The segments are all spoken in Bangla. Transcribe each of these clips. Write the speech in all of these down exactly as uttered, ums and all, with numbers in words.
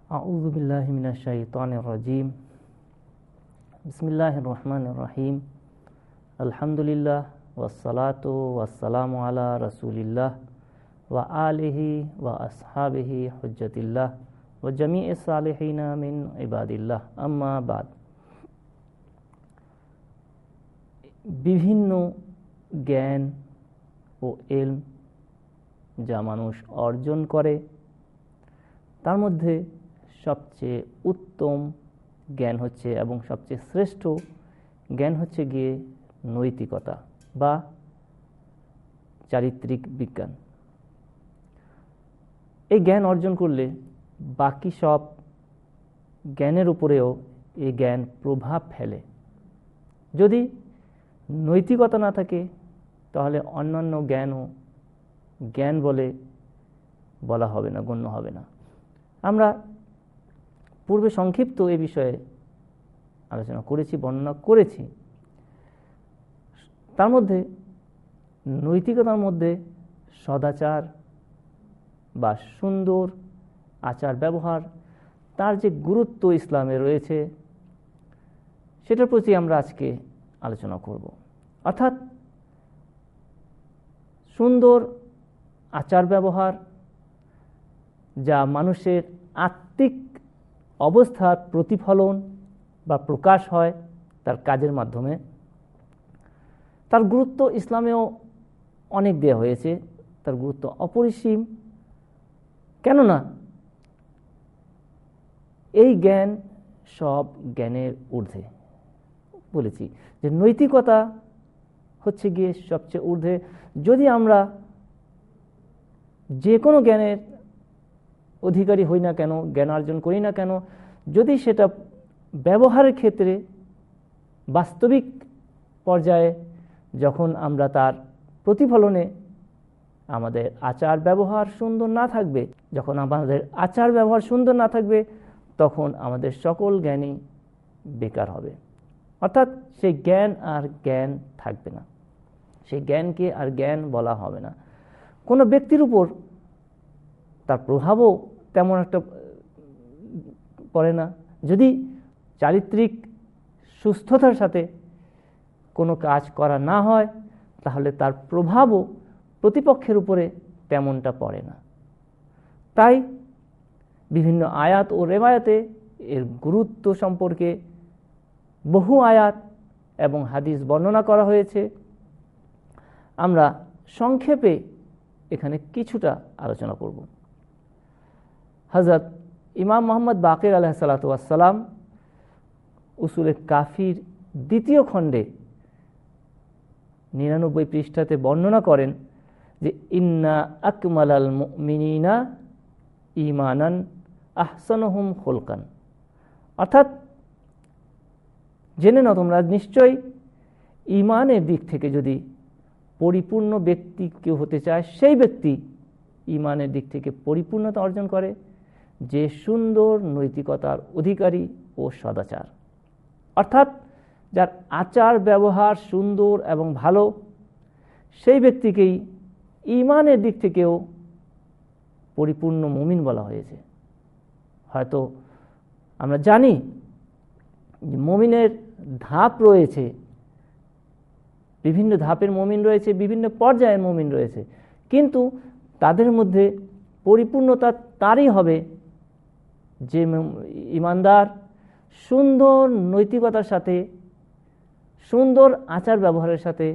আউযু বিল্লাহি মিনাশ শাইতানির রাজীম। বিসমিল্লাহির রহমানির রহিম। আলহামদুলিল্লাহ ওয়াসসালাতু ওয়াসসালামু আলা রাসূলিল্লাহ ওয়া আলিহি ওয়া আসহাবিহি হুজ্জাতিল্লাহ ওয়া জামিইস সালিহিনা মিন ইবাদিল্লাহ, আম্মা বাদ। বিভিন্ন জ্ঞান ও ইলম যা মানুষ অর্জন করে, তার মধ্যে সবচেয়ে উত্তম জ্ঞান হচ্ছে এবং সবচেয়ে শ্রেষ্ঠ জ্ঞান হচ্ছে গিয়ে নৈতিকতা বা চারিত্রিক বিজ্ঞান। এই জ্ঞান অর্জন করলে বাকি সব জ্ঞানের উপরেও এই জ্ঞান প্রভাব ফেলে। যদি নৈতিকতা না থাকে তাহলে অন্যান্য জ্ঞানও জ্ঞান বলে বলা হবে না, গণ্য হবে না। আমরা পূর্বে সংক্ষিপ্ত এ বিষয়ে আলোচনা করেছি, বর্ণনা করেছি। তার মধ্যে নৈতিকতার মধ্যে সদাচার বা সুন্দর আচার ব্যবহার, তার যে গুরুত্ব ইসলামে রয়েছে, সেটার প্রতি আমরা আজকে আলোচনা করব। অর্থাৎ সুন্দর আচার ব্যবহার যা মানুষের আত্মিক অবস্থার প্রতিফলন বা প্রকাশ হয় তার কাজের মাধ্যমে, তার গুরুত্ব ইসলামেও অনেক দেওয়া হয়েছে। তার গুরুত্ব অপরিসীম। কেননা এই জ্ঞান সব জ্ঞানের ঊর্ধ্বে। বলেছি যে নৈতিকতা হচ্ছে গিয়ে সবচেয়ে ঊর্ধ্বে। যদি আমরা যে কোনো জ্ঞানের অধিকারী হই না কেন, জ্ঞান অর্জন করি না কেন, যদি সেটা ব্যবহারের ক্ষেত্রে বাস্তবিক পর্যায়ে যখন আমরা তার প্রতিফলনে আমাদের আচার ব্যবহার সুন্দর না থাকবে, যখন আমাদের আচার ব্যবহার সুন্দর না থাকবে, তখন আমাদের সকল জ্ঞানই বেকার হবে। অর্থাৎ সেই জ্ঞান আর জ্ঞান থাকবে না, সেই জ্ঞানকে আর জ্ঞান বলা হবে না। কোনো ব্যক্তির উপর তার প্রভাবও তেমন একটা পড়ে না। যদি চারিত্রিক সুস্থতার সাথে কোনো কাজ করা না হয়, তাহলে তার প্রভাবও প্রতিপক্ষের উপরে তেমনটা পড়ে না। তাই বিভিন্ন আয়াত ও রেওয়ায়াতে এর গুরুত্ব সম্পর্কে বহু আয়াত এবং হাদিস বর্ণনা করা হয়েছে। আমরা সংক্ষেপে এখানে কিছুটা আলোচনা করব। হযরত ইমাম মুহাম্মদ বাকির আলাইহিস সালাতু ওয়াস সালাম উসুলে কাফির দ্বিতীয় খণ্ডে নিরানব্বই পৃষ্ঠাতে বর্ণনা করেন যে ইন্না আকমালাল মুমিনিনা ঈমানান আহসানুহুম খুলকান। অর্থাৎ জেনে নাও তোমরা, নিশ্চয়ই ঈমানের দিক থেকে যদি পরিপূর্ণ ব্যক্তি কেউ হতে চায়, সেই ব্যক্তি ঈমানের দিক থেকে পরিপূর্ণতা অর্জন করে যে সুন্দর নৈতিকতার অধিকারী ও সদাচার। অর্থাৎ যার আচার ব্যবহার সুন্দর এবং ভালো, সেই ব্যক্তিকেই ঈমানের দিক থেকেও পরিপূর্ণ মুমিন বলা হয়েছে। হয়তো আমরা জানি যে মুমিনের ধাপ রয়েছে, বিভিন্ন ধাপের মুমিন রয়েছে, বিভিন্ন পর্যায়ের মুমিন রয়েছে, কিন্তু তাদের মধ্যে পরিপূর্ণতা তারই হবে যে ঈমানদার সুন্দর নৈতিকতার সাথে, সুন্দর আচার ব্যবহারের সাথে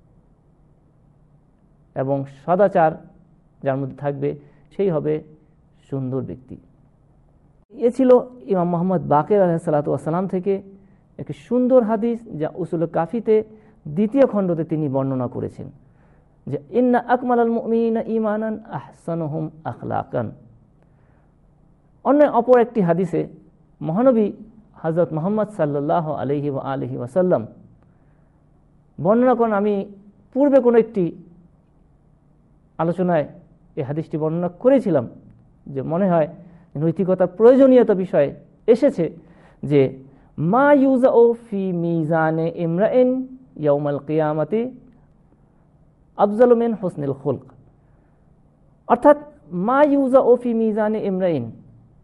এবং সদাচার যার মধ্যে থাকবে, সেই হবে সুন্দর ব্যক্তি। এ ছিল ইমাম মুহাম্মদ বাকির আলাইহিস সালাতু ওয়াস সালাম থেকে একটি সুন্দর হাদিস, যা উসুল কাফিতে দ্বিতীয় খণ্ডতে তিনি বর্ণনা করেছেন যে ইন্না আকমালাল মুমিনিনা ঈমানান আহসানুহুম আখলাকান। অন্য অপর একটি হাদিসে মহানবী হযরত মুহাম্মদ সাল্লাল্লাহু আলাইহি ওয়া আলিহি ওয়াসাল্লাম বর্ণনা করেন, আমি পূর্বে কোনো একটি আলোচনায় এই হাদিসটি বর্ণনা করেছিলাম, যে মনে হয় নৈতিকতার প্রয়োজনীয়তা বিষয়ে এসেছে, যে মা ইউজাউ ফি মিজানে ইমরাইন ইয়াউমাল কিয়ামাতি আফজালু মিন হুসনিল খুলক। অর্থাৎ মা ইউজাউ ফি মিজানে ইমরাইন,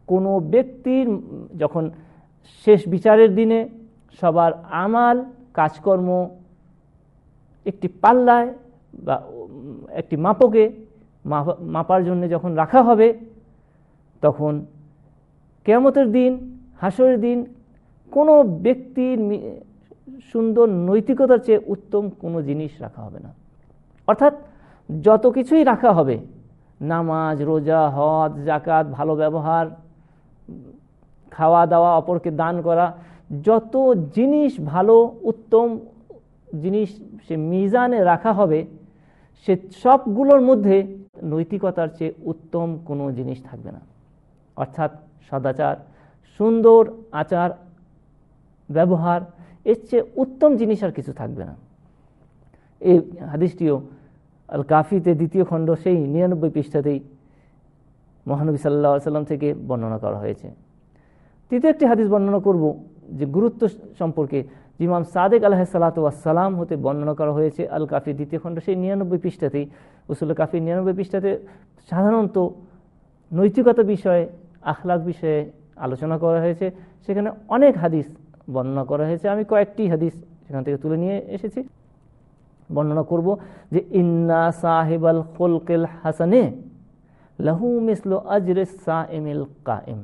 কোনো ব্যক্তির যখন শেষ বিচারের দিনে সবার আমাল কাজকর্ম একটি পাল্লায় বা একটি মাপকে মাপার জন্য যখন রাখা হবে, তখন কিয়ামতের দিন, হাসরের দিন কোনো ব্যক্তির সুন্দর নৈতিকতার চেয়ে উত্তম কোনো জিনিস রাখা হবে না। অর্থাৎ যত কিছুই রাখা হবে, নামাজ, রোজা, হজ, যাকাত, ভালো ব্যবহার, খাওয়া দাওয়া, অপরকে দান করা, যত জিনিস ভালো উত্তম জিনিস সে মিজানে রাখা হবে, সে সবগুলোর মধ্যে নৈতিকতার চেয়ে উত্তম কোনো জিনিস থাকবে না। অর্থাৎ সদাচার, সুন্দর আচার ব্যবহার, এর চেয়ে উত্তম জিনিস আর কিছু থাকবে না। এই হাদিসটিও আল কাফিতে দ্বিতীয় খণ্ড সেই নিরানব্বই পৃষ্ঠাতেই মহানবী সাল্লাল্লাহু আলাইহি সাল্লাম থেকে বর্ণনা করা হয়েছে। তৃতীয় একটি হাদিস বর্ণনা করব যে গুরুত্ব সম্পর্কে, ইমাম সাদেক আলাইহিসসালাতু ওয়াসসালাম হতে বর্ণনা করা হয়েছে আল কাফি দ্বিতীয় খণ্ড সেই নিরানব্বই পৃষ্ঠাতেই। উসুল কাফির নিরানব্বই পৃষ্ঠাতে সাধারণত নৈতিকতা বিষয়ে, আখলাক বিষয়ে আলোচনা করা হয়েছে। সেখানে অনেক হাদিস বর্ণনা করা হয়েছে। আমি কয়েকটি হাদিস সেখান থেকে তুলে নিয়ে এসেছি, বর্ণনা করব যে ইন্না সাহিবাল খুলকিল হাসানে লাহু মিসলু আজরিস সাইমিল কাইম।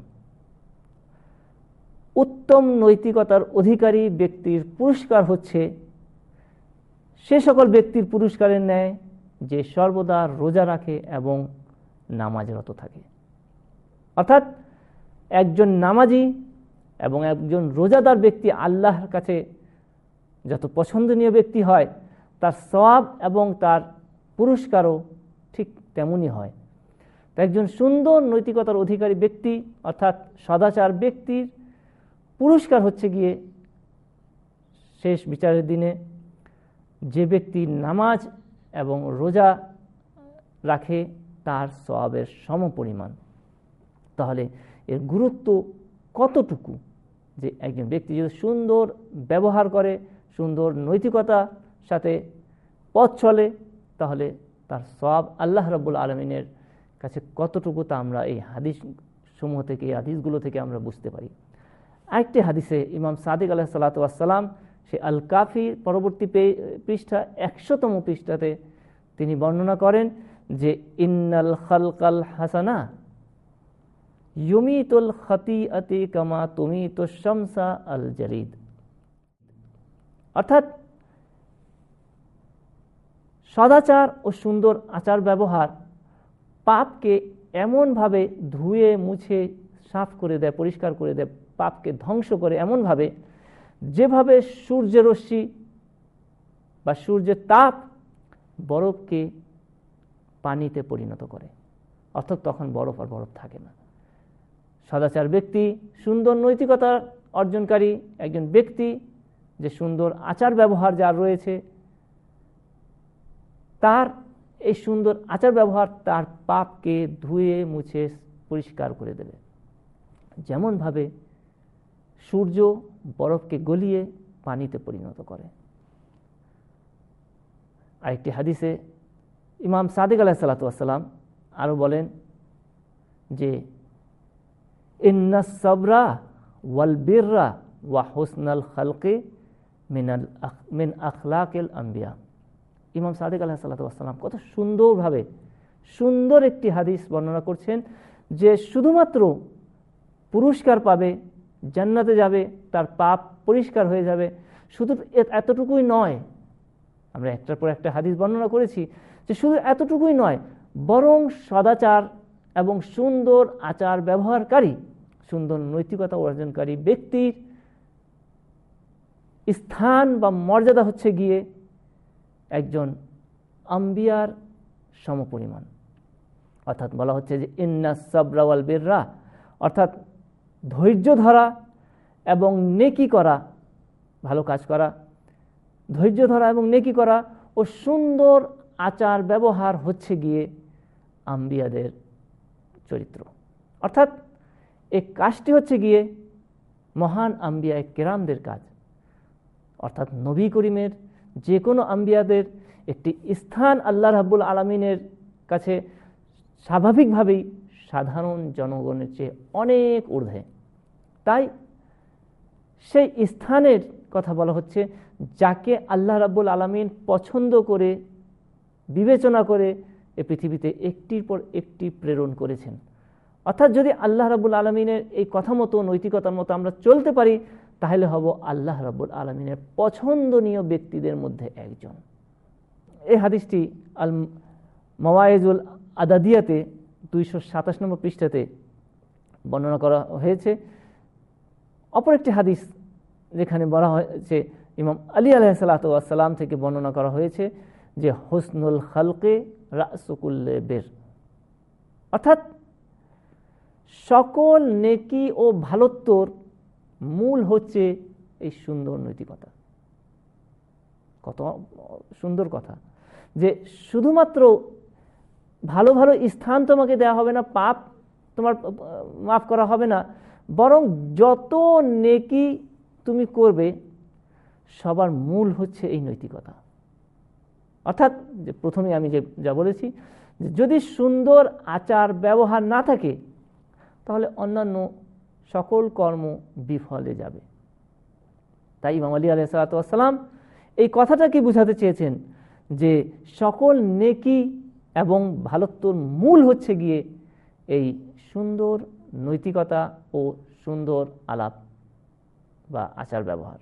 উত্তম নৈতিকতার অধিকারী ব্যক্তির পুরস্কার হচ্ছে সে সকল ব্যক্তির পুরস্কারের ন্যায় যে সর্বদা রোজা রাখে এবং নামাজরত থাকে। অর্থাৎ একজন নামাজি এবং একজন রোজাদার ব্যক্তি আল্লাহর কাছে যত পছন্দনীয় ব্যক্তি হয়, তার সওয়াব এবং তার পুরস্কারও ঠিক তেমনই হয়। তো একজন সুন্দর নৈতিকতার অধিকারী ব্যক্তি অর্থাৎ সদাচার ব্যক্তির পুরস্কার হচ্ছে গিয়ে শেষ বিচারের দিনে যে ব্যক্তি নামাজ এবং রোজা রাখে তার সওয়াবের সমপরিমাণ। তাহলে এর গুরুত্ব কতটুকু, যে একজন ব্যক্তি যদি সুন্দর ব্যবহার করে, সুন্দর নৈতিকতার সাথে পথ চলে, তাহলে তার সওয়াব আল্লাহ রাব্বুল আলামিনের কাছে কতটুকু তা আমরা এই হাদিস সমূহ থেকে, এই হাদিসগুলো থেকে আমরা বুঝতে পারি। আরেকটি হাদিসে ইমাম সাদিক আলাইহিসসালাতু ওয়াসসালাম সে আল কাফি পরবর্তী পৃষ্ঠা একশোতম পৃষ্ঠাতে তিনি বর্ণনা করেন যে ইন্নাল খালকাল হাসানা ইউমিতুল খাতিআতি কামা তুমিতুশ শামসা আল জারিদ। অর্থাৎ সদাচার ও সুন্দর আচার ব্যবহার পাপকে এমনভাবে ধুয়ে মুছে সাফ করে দেয়, পরিষ্কার করে দেয়, পাপকে ধ্বংস করে এমনভাবে যেভাবে সূর্যের রশ্মি বা সূর্যের তাপ বরফকে পানিতে পরিণত করে। অর্থাৎ তখন বরফ আর বরফ থাকে না। সদাচার ব্যক্তি, সুন্দর নৈতিকতা অর্জনকারী একজন ব্যক্তি, যে সুন্দর আচার ব্যবহার যার রয়েছে, তার এই সুন্দর আচার ব্যবহার তার পাপকে ধুয়ে মুছে পরিষ্কার করে দেবে, যেমনভাবে সূর্য বরফকে গলিয়ে পানিতে পরিণত করে। আরেকটি হাদিসে ইমাম সাদিক আলাইহিসসালাতু ওয়াসসালাম আরও বলেন যে ইন্নাস সাবরা ওয়াল বিররা ওয়া হুসনাল খালকি মিনাল মিন আখলাকিল আম্বিয়া। ইমাম সাদিক আলাইহিসসালাতু ওয়াসসালাম কত সুন্দরভাবে সুন্দর একটি হাদিস বর্ণনা করছেন যে শুধুমাত্র পুরস্কার পাবে, জান্নাতে যাবে, তার পাপ পরিষ্কার হয়ে যাবে, শুধু এতটুকুই নয়। আমরা একটার পর একটা হাদিস বর্ণনা করেছি যে শুধু এতটুকুই নয়, বরং সদাচার এবং সুন্দর আচার ব্যবহারকারী, সুন্দর নৈতিকতা অর্জনকারী ব্যক্তির স্থান বা মর্যাদা হচ্ছে গিয়ে একজন আম্বিয়ার সমপরিমাণ। অর্থাৎ বলা হচ্ছে যে ইন্নাস সাবরা ওয়াল বিররা, অর্থাৎ ধৈর্য ধরা এবং নেকি করা, ভালো কাজ করা, ধৈর্য ধরা এবং নেকি করা ও সুন্দর আচার ব্যবহার হচ্ছে গিয়ে আম্বিয়াদের চরিত্র। অর্থাৎ এই কাজটি হচ্ছে গিয়ে মহান আম্বিয়া কেরামদের কাজ। অর্থাৎ নবী করিমের যে কোনো আম্বিয়াদের একটি স্থান আল্লাহ রাব্বুল আলামিনের কাছে স্বাভাবিকভাবেই সাধারণ জনগণের চেয়ে অনেক ঊর্ধ্বে। তাই সেই স্থানের কথা বলা হচ্ছে যাকে আল্লাহ রাব্বুল আলামিন পছন্দ করে বিবেচনা করে এ পৃথিবীতে একটির পর একটি প্রেরণ করেছেন। অর্থাৎ যদি আল্লাহ রাব্বুল আলামিনের এই কথা মতো নৈতিকতার মতো আমরা চলতে পারি তাহলে হব আল্লাহ রাব্বুল আলামিনের পছন্দনীয় ব্যক্তিদের মধ্যে একজন। এই হাদিসটি আল মাওয়াইজুল আদাদিয়াতে দুইশো সাতাশ নম্বর পৃষ্ঠাতে বর্ণনা করা হয়েছে। অপর একটি হাদিস যেখানে বলা হয়েছে ইমাম আলী আলাইহিসসালাতু ওয়াসসালাম থেকে বর্ণনা করা হয়েছে যে হুসনুল খালকে রাসু কুল্লি বির, অর্থাৎ সকল নেকি ও ভালোত্বর মূল হচ্ছে এই সুন্দর নৈতিকতা। কত সুন্দর কথা যে শুধুমাত্র ভালো ভালো স্থান তোমাকে দেওয়া হবে না, পাপ তোমার মাফ করা হবে না, বরং যত নেকি তুমি করবে সবার মূল হচ্ছে এই নৈতিকতা। অর্থাৎ যে প্রথমে আমি যে যা বলেছি যদি সুন্দর আচার ব্যবহার না থাকে তাহলে অন্যান্য সকল কর্ম বিফলে যাবে। তাই ইমাম আলী আলাইহিসসালাতু ওয়াসসালাম এই কথাটা কি বোঝাতে চেয়েছেন যে সকল নেকি এবং ভালোত্বর মূল হচ্ছে গিয়ে এই সুন্দর নৈতিকতা ও সুন্দর আলাপ বা আচার ব্যবহার।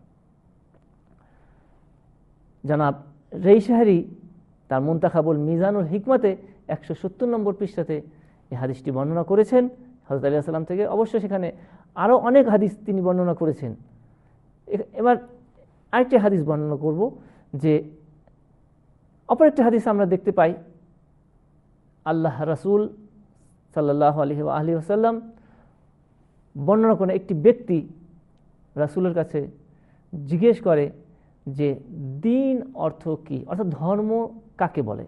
জনাব রেইশাহরি তার মুনতাখাবুল মিজানুল হিকমতে একশো সত্তর নম্বর পৃষ্ঠাতে এই হাদিসটি বর্ণনা করেছেন হযরত আলী সাল্লাম থেকে। অবশ্য সেখানে আরও অনেক হাদিস তিনি বর্ণনা করেছেন। এবার আরেকটি হাদিস বর্ণনা করব যে অপর একটি হাদিস আমরা দেখতে পাই আল্লাহ রাসূল সাল্লাল্লাহু আলাইহি ওয়া আলিহি ওয়াসাল্লাম বর্ণনা করেন একটি ব্যক্তি রাসূলের কাছে জিজ্ঞেস করে যে দ্বীন অর্থ কি, অর্থাৎ ধর্ম কাকে বলে।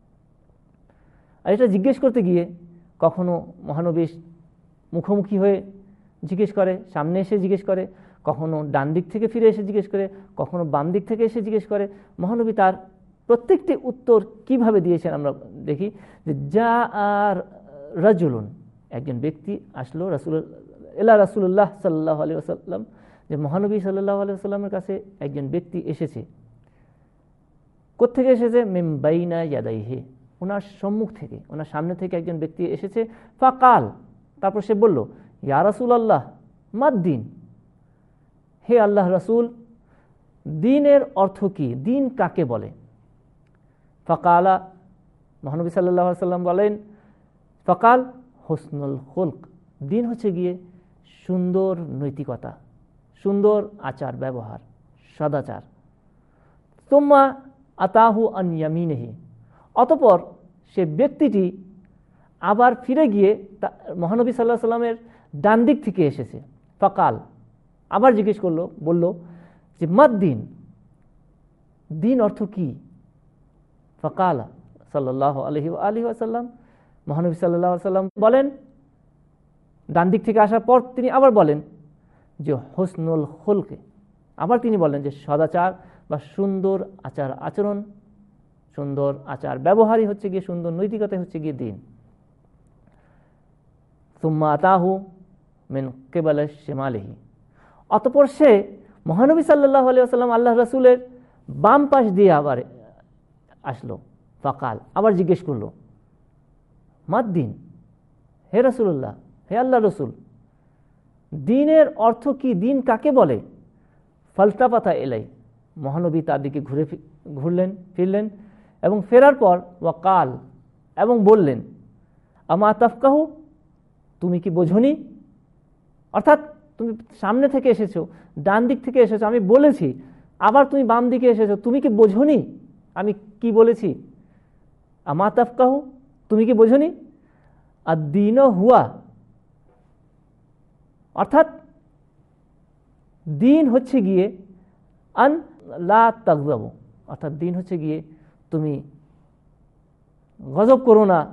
আর এটা জিজ্ঞেস করতে গিয়ে কখনো মহানবী মুখোমুখি হয়ে জিজ্ঞেস করে, সামনে এসে জিজ্ঞেস করে, কখনো ডান দিক থেকে ফিরে এসে জিজ্ঞেস করে, কখনো বাম দিক থেকে এসে জিজ্ঞেস করে। মহানবী তার প্রত্যেকটি উত্তর কিভাবে দিয়েছেন আমরা দেখি যে যা আর রাজুলুন, একজন ব্যক্তি আসলো রাসূল ইলা রাসূলুল্লাহ সাল্লাল্লাহু আলাইহি ওয়াসাল্লাম, যে মহানবী সাল্লাল্লাহু আলাইহি ওয়াসাল্লামের কাছে একজন ব্যক্তি এসেছে। কোত্থেকে এসেছে? মিন বাইনা ইয়াদাইহি, ওনার সম্মুখ থেকে, ওনার সামনে থেকে একজন ব্যক্তি এসেছে। ফাকাল, তারপর সে বলল ইয়া রাসূলুল্লাহ মাদ-দ্বীন, হে আল্লাহ রাসূল দ্বীনের অর্থ কি, দ্বীন কাকে বলে? ফাকালা, মহানবী সাল্লাল্লাহু আলাইহি ওয়াসাল্লাম বলেন ফাকাল হুসনুল খুলক, দ্বীন হচ্ছে গিয়ে সুন্দর নৈতিকতা, সুন্দর আচার ব্যবহার, সদাচার। তুম্মা আতাহু আন ইয়ামিনিহি, অতঃপর সে ব্যক্তিটি আবার ফিরে গিয়ে মহানবী সাল্লাল্লাহু আলাইহি ওয়াসাল্লামের ডান দিক থেকে এসেছে। ফাকাল, আবার জিজ্ঞেস করলো, বলল যে মাদ-দ্বীন, দ্বীন অর্থ কি? ফাকাল সাল্লাল্লাহু আলাইহি ওয়া আলিহি ওয়াসাল্লাম, মহানবী সাল্লাল্লাহু আলাইহি ওয়াসাল্লাম বলেন, ডান দিক থেকে আসার পর তিনি আবার বলেন যে হুসনুল খুলকে, আবার তিনি বলেন যে সদাচার বা সুন্দর আচার আচরণ, সুন্দর আচার ব্যবহারই হচ্ছে গিয়ে সুন্দর নৈতিকতাই হচ্ছে গিয়ে দ্বীন। সুম্মা আতাহু মিন কিবালি শিমালিহি, অতঃপর সে মহানবী সাল্লাল্লাহু আলাইহি ওয়াসাল্লাম আল্লাহ রাসূলের বাম পাশ দিয়ে আবার আসলো। ফাকাল, আবার জিজ্ঞেস করলো মাদ-দ্বীন, হে রাসূলুল্লাহ, হে আল্লাহ রসুল দ্বীনের অর্থ কি, দ্বীন কাকে বলে? ফালতাফাতা ইলাই, মহানবী তার দিকে ঘুরে ঘুরলেন ফিরলেন এবং ফেরার পর ওয়াকাল, এবং বললেন আমা তাফকাহু, তুমি কি বোঝনি? অর্থাৎ তুমি সামনে থেকে এসেছো, ডান দিক থেকে এসেছো, আমি বলেছি, আবার তুমি বাম দিকে এসেছো, তুমি কি বোঝনি আমি কি বলেছি? আমা তাফকাহু, তুমি কি বোঝনি? আদ-দ্বীন হুয়া, অর্থাৎ দ্বীন হচ্ছে গিয়ে আন লা তাগযাবু, অর্থাৎ দ্বীন হচ্ছে গিয়ে তুমি গজব করো না,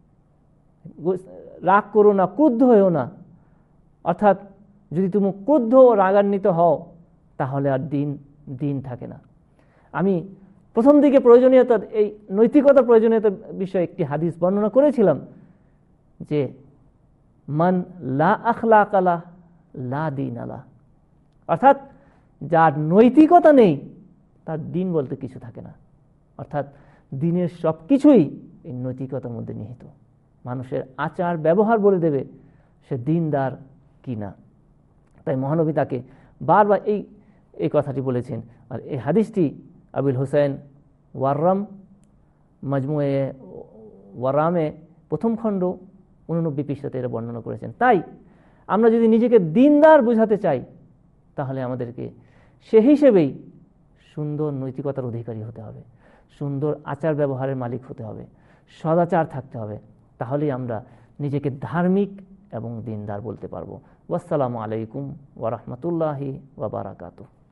রাগ করো না, ক্রুদ্ধ হয়েও না। অর্থাৎ যদি তুমি ক্রুদ্ধ ও রাগান্বিত হও তাহলে আর দ্বীন দ্বীন থাকে না। আমি প্রথম দিকে প্রয়োজনীয়তা, এই নৈতিকতার প্রয়োজনীয়তার বিষয়ে একটি হাদিস বর্ণনা করেছিলাম যে মান লা আখলাক আলা লা দিন আলা, অর্থাৎ যার নৈতিকতা নেই তার দিন বলতে কিছু থাকে না। অর্থাৎ দিনের সব কিছুই এই নৈতিকতার মধ্যে নিহিত। মানুষের আচার ব্যবহার বলে দেবে সে দিনদার কি না। তাই মহানবী তাকে বারবার এই এই কথাটি বলেছেন। আর এই হাদিসটি আবুল হোসেন ওয়াররাম মাজমুয়ে ওয়ারামে প্রথম খণ্ড উননব্বই পৃষ্ঠাতে এরা বর্ণনা করেছেন। তাই আমরা যদি নিজেকে দিনদার বোঝাতে চাই তাহলে আমাদেরকে সে হিসেবেই সুন্দর নৈতিকতার অধিকারী হতে হবে, সুন্দর আচার ব্যবহারের মালিক হতে হবে, সদাচার থাকতে হবে। তাহলেই আমরা নিজেকে ধার্মিক এবং দিনদার বলতে পারবো। ওয়াসসালামু আলাইকুম ওয়া রাহমাতুল্লাহি ওয়া বারাকাতুহু।